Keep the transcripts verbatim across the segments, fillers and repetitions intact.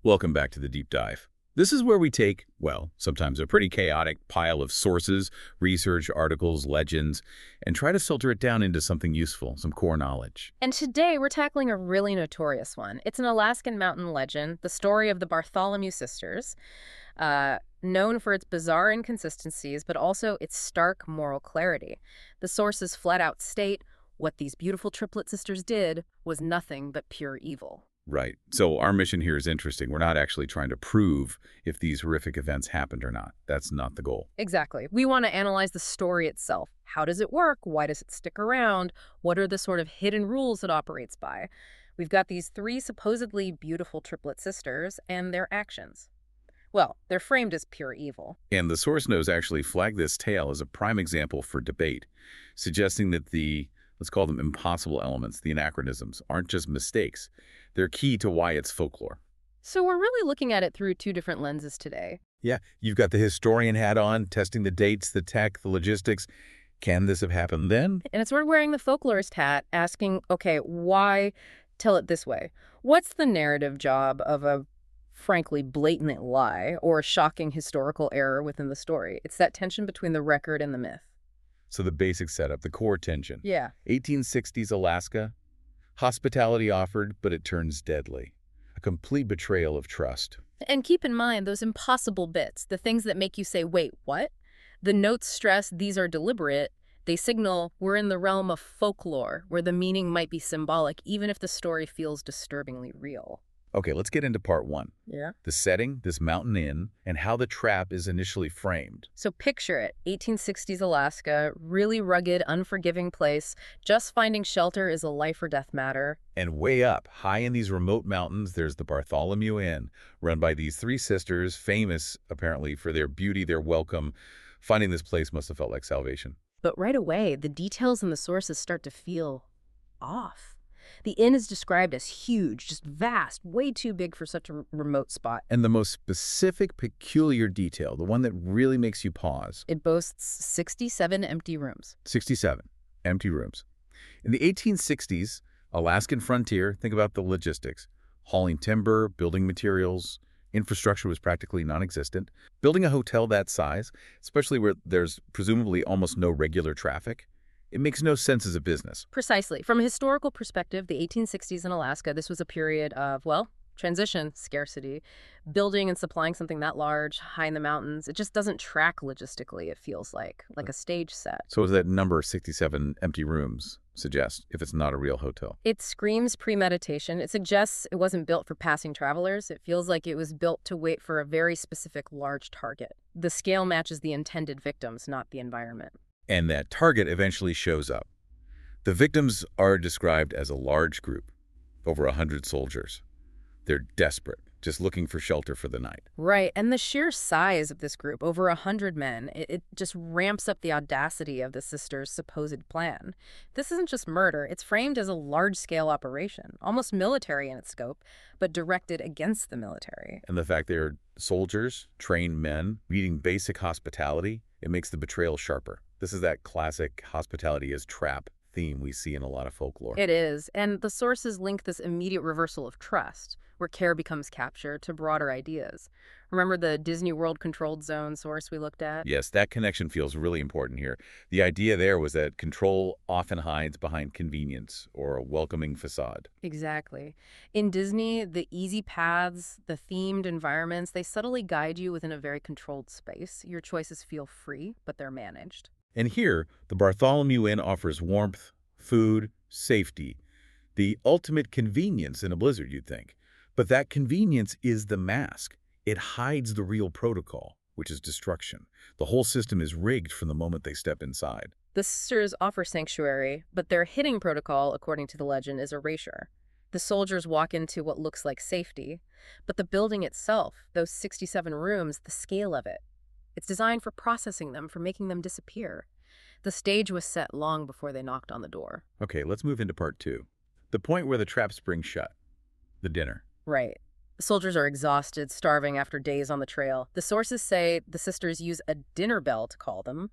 Welcome back to the Deep Dive. This is where we take, well, sometimes a pretty chaotic pile of sources, research, articles, legends, and try to filter it down into something useful, some core knowledge. And today we're tackling a really notorious one. It's an Alaskan mountain legend, the story of the Bartholomew sisters, uh, known for its bizarre inconsistencies, but also its stark moral clarity. The sources flat out state what these beautiful triplet sisters did was nothing but pure evil. Right. So our mission here is interesting. We're not actually trying to prove if these horrific events happened or not. That's not the goal. Exactly. We want to analyze the story itself. How does it work? Why does it stick around? What are the sort of hidden rules it operates by? We've got these three supposedly beautiful triplet sisters and their actions. Well, they're framed as pure evil. And the source notes actually flag this tale as a prime example for debate, suggesting that the, let's call them impossible elements, the anachronisms, aren't just mistakes. They're key to why it's folklore. So we're really looking at it through two different lenses today. Yeah, you've got the historian hat on, testing the dates, the tech, the logistics. Can this have happened then? And it's we're wearing the folklorist hat, asking, okay, why tell it this way? What's the narrative job of a, frankly, blatant lie or a shocking historical error within the story? It's that tension between the record and the myth. So the basic setup, the core tension. Yeah. eighteen sixties Alaska. Hospitality offered, but it turns deadly. A complete betrayal of trust. And keep in mind those impossible bits, the things that make you say, wait, what? The notes stress these are deliberate. They signal we're in the realm of folklore, where the meaning might be symbolic, even if the story feels disturbingly real. Okay, let's get into part one. Yeah. The setting, this mountain inn, and how the trap is initially framed. So picture it, eighteen sixties Alaska, really rugged, unforgiving place. Just finding shelter is a life or death matter. And way up, high in these remote mountains, there's the Bartholomew Inn, run by these three sisters, famous, apparently, for their beauty, their welcome. Finding this place must have felt like salvation. But right away, the details in the sources start to feel off. The inn is described as huge, just vast, way too big for such a remote spot. And the most specific, peculiar detail, the one that really makes you pause. It boasts sixty-seven empty rooms. sixty-seven empty rooms. In the eighteen sixties, Alaskan frontier, think about the logistics. Hauling timber, building materials, infrastructure was practically non-existent. Building a hotel that size, especially where there's presumably almost no regular traffic, it makes no sense as a business. Precisely. From a historical perspective, the eighteen sixties in Alaska, this was a period of, well, transition, scarcity. Building and supplying something that large, high in the mountains, it just doesn't track logistically, it feels like, like a stage set. So is that number sixty-seven empty rooms suggest, if it's not a real hotel? It screams premeditation. It suggests it wasn't built for passing travelers. It feels like it was built to wait for a very specific large target. The scale matches the intended victims, not the environment. And that target eventually shows up. The victims are described as a large group, over a hundred soldiers. They're desperate, just looking for shelter for the night. Right, and the sheer size of this group, over a hundred men, it, it just ramps up the audacity of the sisters' supposed plan. This isn't just murder, it's framed as a large-scale operation, almost military in its scope, but directed against the military. And the fact they're soldiers, trained men, needing basic hospitality, it makes the betrayal sharper. This is that classic hospitality as trap theme we see in a lot of folklore. It is, and the sources link this immediate reversal of trust, where care becomes captured, to broader ideas. Remember the Disney World controlled zone source we looked at? Yes, that connection feels really important here. The idea there was that control often hides behind convenience or a welcoming facade. Exactly. In Disney, the easy paths, the themed environments, they subtly guide you within a very controlled space. Your choices feel free, but they're managed. And here, the Bartholomew Inn offers warmth, food, safety, the ultimate convenience in a blizzard, you'd think. But that convenience is the mask. It hides the real protocol, which is destruction. The whole system is rigged from the moment they step inside. The sisters offer sanctuary, but their hitting protocol, according to the legend, is erasure. The soldiers walk into what looks like safety, but the building itself, those sixty-seven rooms, the scale of it, it's designed for processing them, for making them disappear. The stage was set long before they knocked on the door. Okay, let's move into part two. The point where the trap springs shut. The dinner. Right. The soldiers are exhausted, starving after days on the trail. The sources say the sisters use a dinner bell to call them.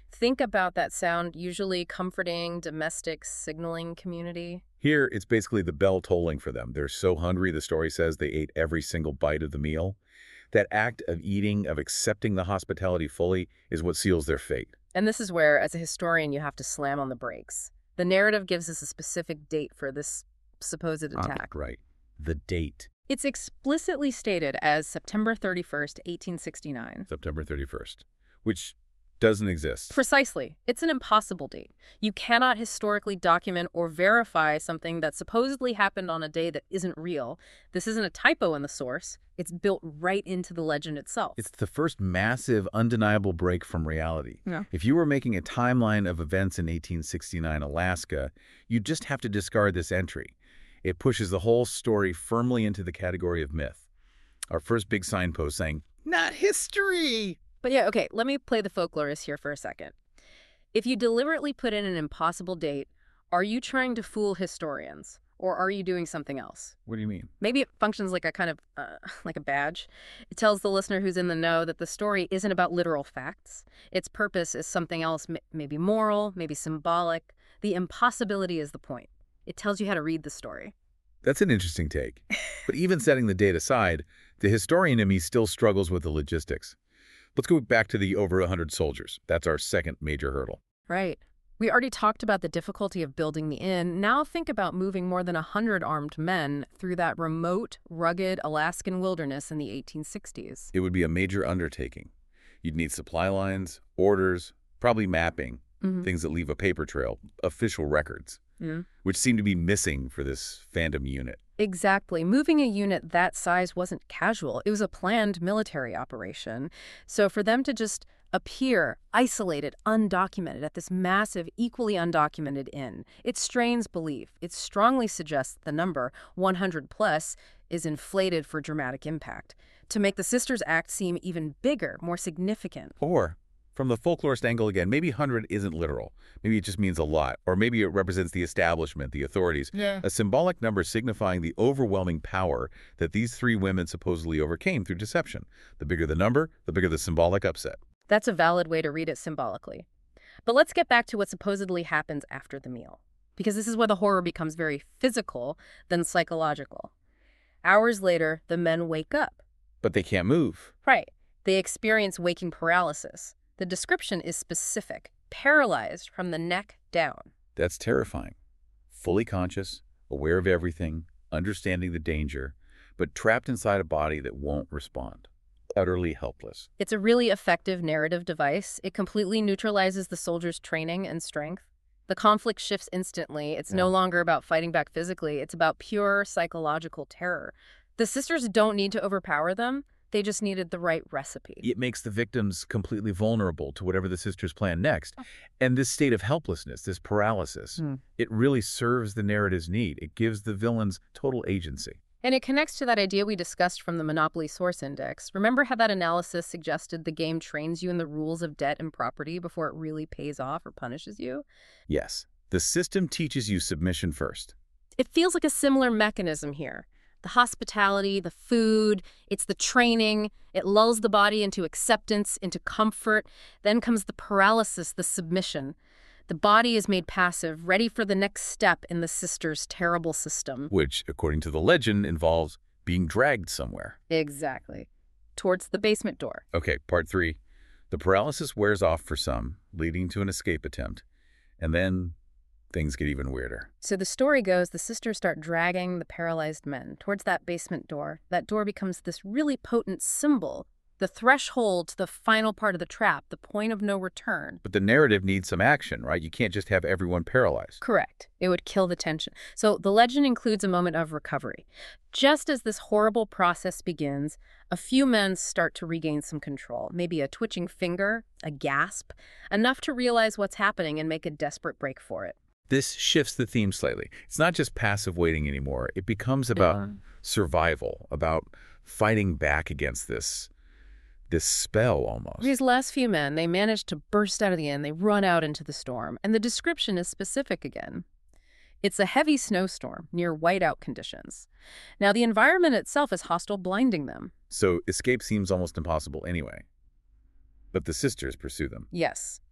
Think about that sound, usually comforting, domestic, signaling community. Here, it's basically the bell tolling for them. They're so hungry, the story says they ate every single bite of the meal. That act of eating, of accepting the hospitality fully, is what seals their fate. And this is where, as a historian, you have to slam on the brakes. The narrative gives us a specific date for this supposed attack. Uh, right. The date. It's explicitly stated as September thirty-first, eighteen sixty-nine. September thirty-first, which doesn't exist. Precisely. It's an impossible date. You cannot historically document or verify something that supposedly happened on a day that isn't real. This isn't a typo in the source. It's built right into the legend itself. It's the first massive, undeniable break from reality. Yeah. If you were making a timeline of events in eighteen sixty-nine Alaska, you'd just have to discard this entry. It pushes the whole story firmly into the category of myth. Our first big signpost saying, "Not history!" But yeah, okay, let me play the folklorist here for a second. If you deliberately put in an impossible date, are you trying to fool historians? Or are you doing something else? What do you mean? Maybe it functions like a kind of, uh, like a badge. It tells the listener who's in the know that the story isn't about literal facts. Its purpose is something else, maybe moral, maybe symbolic. The impossibility is the point. It tells you how to read the story. That's an interesting take. But even setting the date aside, the historian in me still struggles with the logistics. Let's go back to the over one hundred soldiers. That's our second major hurdle. Right. We already talked about the difficulty of building the inn. Now think about moving more than one hundred armed men through that remote, rugged Alaskan wilderness in the eighteen sixties. It would be a major undertaking. You'd need supply lines, orders, probably mapping, Mm-hmm. things that leave a paper trail, official records, Yeah. which seem to be missing for this Phantom unit. Exactly. Moving a unit that size wasn't casual. It was a planned military operation. So for them to just appear isolated, undocumented at this massive, equally undocumented inn, it strains belief. It strongly suggests the number, one hundred plus, is inflated for dramatic impact, to make the Sisters Act seem even bigger, more significant. Or, from the folklorist angle again, maybe one hundred isn't literal. Maybe it just means a lot. Or maybe it represents the establishment, the authorities. Yeah. A symbolic number signifying the overwhelming power that these three women supposedly overcame through deception. The bigger the number, the bigger the symbolic upset. That's a valid way to read it symbolically. But let's get back to what supposedly happens after the meal, because this is where the horror becomes very physical than psychological. Hours later, the men wake up. But they can't move. Right. They experience waking paralysis. The description is specific, paralyzed from the neck down. That's terrifying. Fully conscious, aware of everything, understanding the danger, but trapped inside a body that won't respond. Utterly helpless. It's a really effective narrative device. It completely neutralizes the soldiers' training and strength. The conflict shifts instantly. It's Yeah. no longer about fighting back physically. It's about pure psychological terror. The sisters don't need to overpower them. They just needed the right recipe. It makes the victims completely vulnerable to whatever the sisters plan next. And this state of helplessness, this paralysis, Hmm. it really serves the narrative's need. It gives the villains total agency. And it connects to that idea we discussed from the Monopoly Source Index. Remember how that analysis suggested the game trains you in the rules of debt and property before it really pays off or punishes you? Yes, the system teaches you submission first. It feels like a similar mechanism here. The hospitality, the food, it's the training. It lulls the body into acceptance, into comfort. Then comes the paralysis, the submission. The body is made passive, ready for the next step in the sisters' terrible system. Which, according to the legend, involves being dragged somewhere. Exactly. Towards the basement door. Okay, part three. The paralysis wears off for some, leading to an escape attempt. And then things get even weirder. So the story goes, the sisters start dragging the paralyzed men towards that basement door. That door becomes this really potent symbol, the threshold to the final part of the trap, the point of no return. But the narrative needs some action, right? You can't just have everyone paralyzed. Correct. It would kill the tension. So the legend includes a moment of recovery. Just as this horrible process begins, a few men start to regain some control. Maybe a twitching finger, a gasp, enough to realize what's happening and make a desperate break for it. This shifts the theme slightly. It's not just passive waiting anymore. It becomes about Yeah. survival, about fighting back against this this spell almost. These last few men, they manage to burst out of the inn. They run out into the storm. And the description is specific again. It's a heavy snowstorm near whiteout conditions. Now, the environment itself is hostile, blinding them. So escape seems almost impossible anyway. But the sisters pursue them. Yes.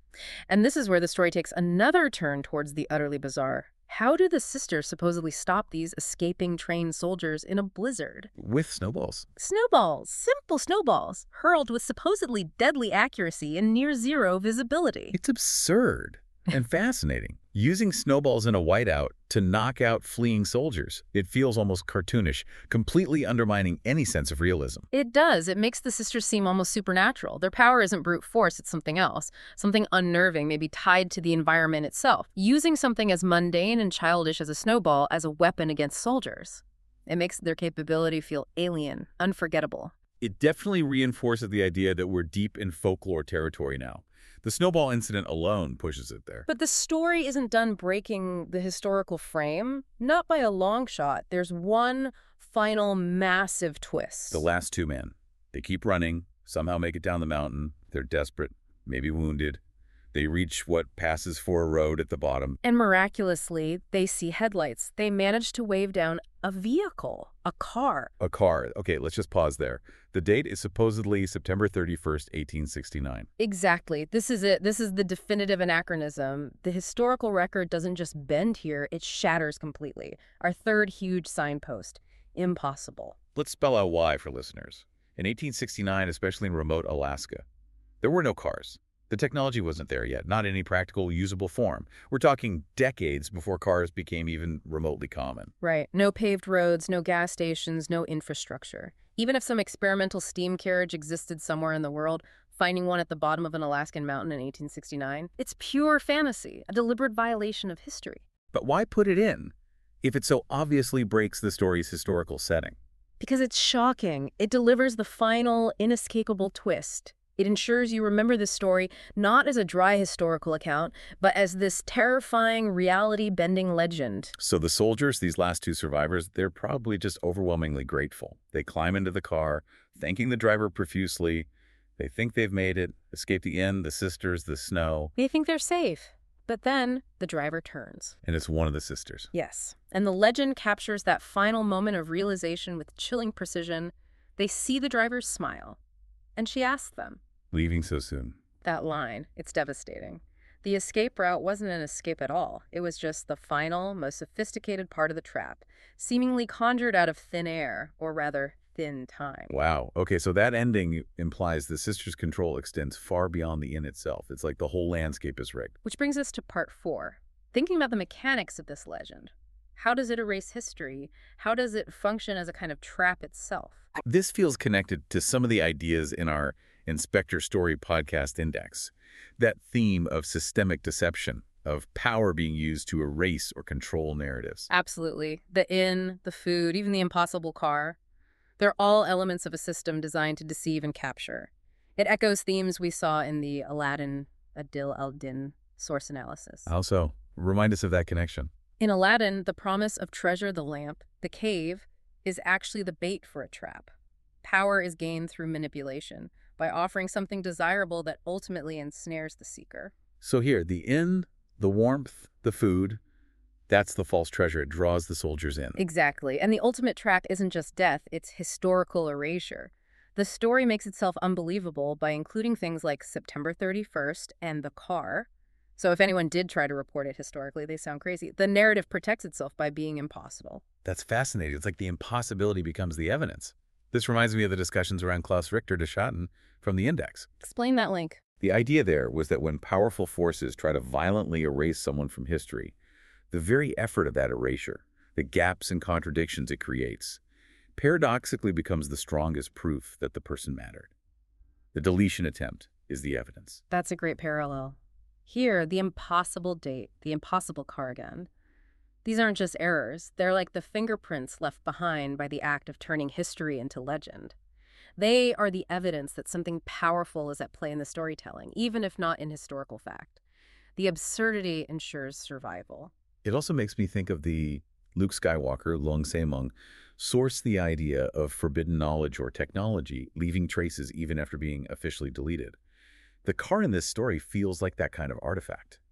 And this is where the story takes another turn towards the utterly bizarre. How do the sisters supposedly stop these escaping trained soldiers in a blizzard? With snowballs. Snowballs, simple snowballs, hurled with supposedly deadly accuracy and near zero visibility. It's absurd and fascinating. Using snowballs in a whiteout to knock out fleeing soldiers. It feels almost cartoonish, completely undermining any sense of realism. It does. It makes the sisters seem almost supernatural. Their power isn't brute force, it's something else. Something unnerving, maybe tied to the environment itself. Using something as mundane and childish as a snowball as a weapon against soldiers. It makes their capability feel alien, unforgettable. It definitely reinforces the idea that we're deep in folklore territory now. The snowball incident alone pushes it there. But the story isn't done breaking the historical frame. Not by a long shot. There's one final massive twist. The last two men. They keep running, somehow make it down the mountain. They're desperate, maybe wounded. They reach what passes for a road at the bottom. And miraculously, they see headlights. They manage to wave down a vehicle, a car. A car. Okay, let's just pause there. The date is supposedly September thirty-first, eighteen sixty-nine. Exactly. This is it. This is the definitive anachronism. The historical record doesn't just bend here, it shatters completely. Our third huge signpost. Impossible. Let's spell out why for listeners. In eighteen sixty-nine, especially in remote Alaska, there were no cars. The technology wasn't there yet, not in any practical, usable form. We're talking decades before cars became even remotely common. Right. No paved roads, no gas stations, no infrastructure. Even if some experimental steam carriage existed somewhere in the world, finding one at the bottom of an Alaskan mountain in eighteen sixty-nine, it's pure fantasy, a deliberate violation of history. But why put it in if it so obviously breaks the story's historical setting? Because it's shocking. It delivers the final, inescapable twist. It ensures you remember this story not as a dry historical account, but as this terrifying, reality-bending legend. So the soldiers, these last two survivors, they're probably just overwhelmingly grateful. They climb into the car, thanking the driver profusely. They think they've made it, escape the inn, the sisters, the snow. They think they're safe. But then the driver turns. And it's one of the sisters. Yes. And the legend captures that final moment of realization with chilling precision. They see the driver's smile. And she asks them, Leaving so soon. That line, it's devastating. The escape route wasn't an escape at all. It was just the final, most sophisticated part of the trap, seemingly conjured out of thin air, or rather, thin time. Wow. Okay, so that ending implies the sisters' control extends far beyond the inn itself. It's like the whole landscape is rigged. Which brings us to part four. Thinking about the mechanics of this legend. How does it erase history? How does it function as a kind of trap itself? This feels connected to some of the ideas in our Inspector Story Podcast Index. That theme of systemic deception, of power being used to erase or control narratives. Absolutely. The inn, the food, even the impossible car. They're all elements of a system designed to deceive and capture. It echoes themes we saw in the Aladdin Adil al-Din source analysis. Also, remind us of that connection. In Aladdin, the promise of treasure, the lamp, the cave, is actually the bait for a trap. Power is gained through manipulation, by offering something desirable that ultimately ensnares the seeker. So here, the inn, the warmth, the food, that's the false treasure. It draws the soldiers in. Exactly. And the ultimate trap isn't just death, it's historical erasure. The story makes itself unbelievable by including things like September thirty-first and the car. So if anyone did try to report it historically, they sound crazy. The narrative protects itself by being impossible. That's fascinating. It's like the impossibility becomes the evidence. This reminds me of the discussions around Klaus Richter de Schatten from the Index. Explain that link. The idea there was that when powerful forces try to violently erase someone from history, the very effort of that erasure, the gaps and contradictions it creates, paradoxically becomes the strongest proof that the person mattered. The deletion attempt is the evidence. That's a great parallel. Here, the impossible date, the impossible car again. These aren't just errors. They're like the fingerprints left behind by the act of turning history into legend. They are the evidence that something powerful is at play in the storytelling, even if not in historical fact. The absurdity ensures survival. It also makes me think of the Luke Skywalker, Long Se-Mung, sourced the idea of forbidden knowledge or technology, leaving traces even after being officially deleted. The car in this story feels like that kind of artifact.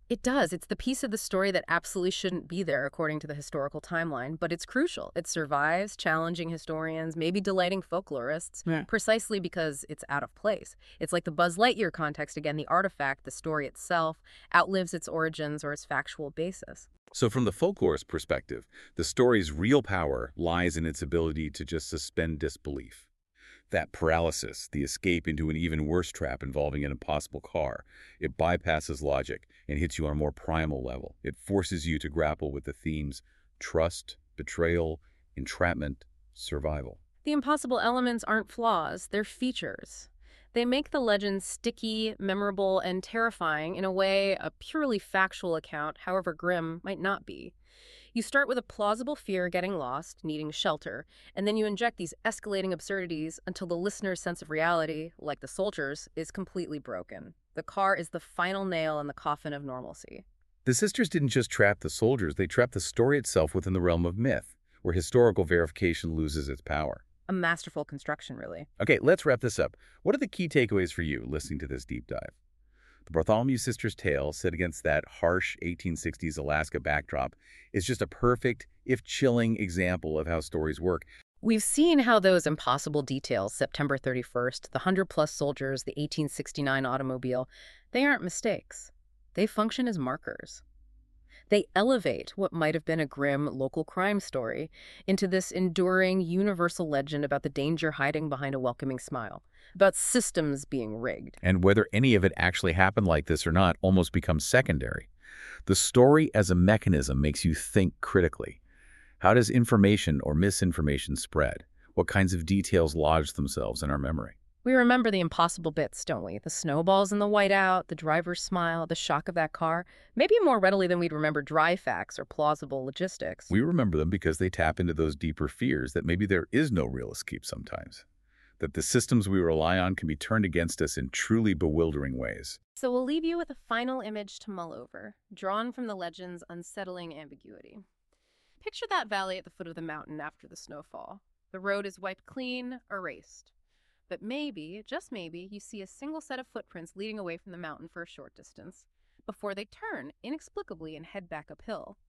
It does. It's the piece of the story that absolutely shouldn't be there according to the historical timeline, but it's crucial. It survives, challenging historians, maybe delighting folklorists, Yeah. precisely because it's out of place. It's like the Buzz Lightyear context again, the artifact, the story itself, outlives its origins or its factual basis. So from the folklorist perspective, the story's real power lies in its ability to just suspend disbelief. That paralysis, the escape into an even worse trap involving an impossible car, it bypasses logic and hits you on a more primal level. It forces you to grapple with the themes trust, betrayal, entrapment, survival. The impossible elements aren't flaws, they're features. They make the legend sticky, memorable, and terrifying in a way a purely factual account, however grim, might not be. You start with a plausible fear getting lost, needing shelter, and then you inject these escalating absurdities until the listener's sense of reality, like the soldiers, is completely broken. The car is the final nail in the coffin of normalcy. The sisters didn't just trap the soldiers, they trapped the story itself within the realm of myth, where historical verification loses its power. A masterful construction, really. Okay, let's wrap this up. What are the key takeaways for you listening to this deep dive? The Bartholomew sisters' tale, set against that harsh eighteen sixties Alaska backdrop, is just a perfect, if chilling, example of how stories work. We've seen how those impossible details, September thirty-first, the one hundred plus soldiers, the eighteen sixty-nine automobile, they aren't mistakes. They function as markers. They elevate what might have been a grim local crime story into this enduring, universal legend about the danger hiding behind a welcoming smile, about systems being rigged. And whether any of it actually happened like this or not almost becomes secondary. The story as a mechanism makes you think critically. How does information or misinformation spread? What kinds of details lodge themselves in our memory? We remember the impossible bits, don't we? The snowballs in the whiteout, the driver's smile, the shock of that car, maybe more readily than we'd remember dry facts or plausible logistics. We remember them because they tap into those deeper fears that maybe there is no real escape sometimes, that the systems we rely on can be turned against us in truly bewildering ways. So we'll leave you with a final image to mull over, drawn from the legend's unsettling ambiguity. Picture that valley at the foot of the mountain after the snowfall. The road is wiped clean, erased. But maybe, just maybe, you see a single set of footprints leading away from the mountain for a short distance, before they turn inexplicably and head back uphill.